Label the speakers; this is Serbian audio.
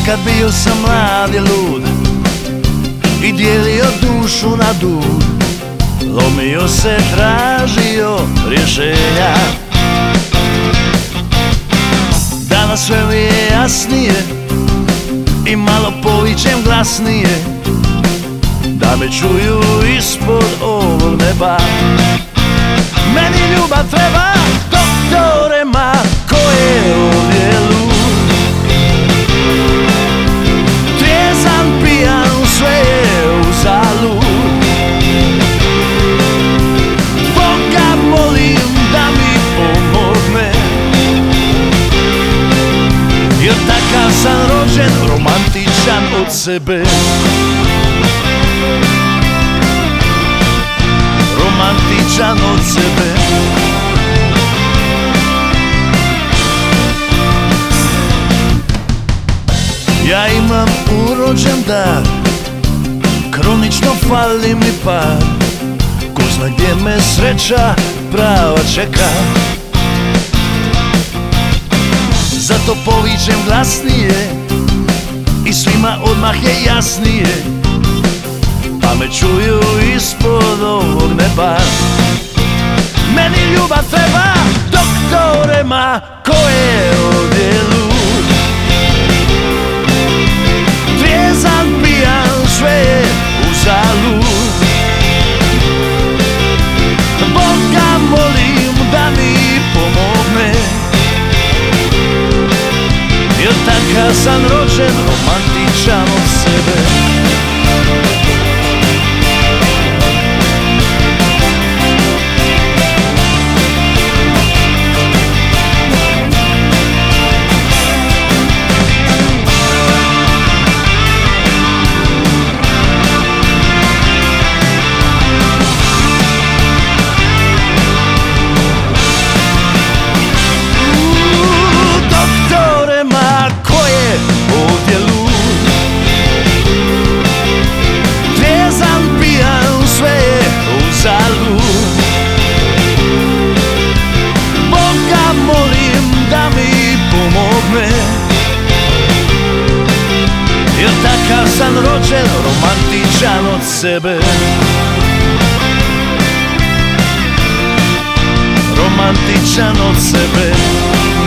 Speaker 1: Nekad bio sam mlad i lud i dijelio dušu na dug, lomio se, tražio rješenja. Danas sve mi je jasnije i malo povičem glasnije, da me čuju ispod ovog neba. Meni ljubav treba, doktore, ma ko je ovdje lud? Trijezan, pijan, sve je uzalud. Boga molim da mi pomogne, jer takav sam rođen, romantičan od sebe. Romantičan od sebe. Ja imam urođen dar, kronično fali mi par, ko zna gdje me sreća prava čeka. Zato povičem glasnije i svima odmah je jasnije, pa me čuju ispod ovog neba. Meni ljubav treba, doktore, ma ko je ovdje lud? Trijezan, pijan, sve je uzalud. Boga molim da mi pomogne, jer takav sam rođen, romantičan od sebe. Jer takav sam rođen, romantičan od sebe. Romantičan od sebe.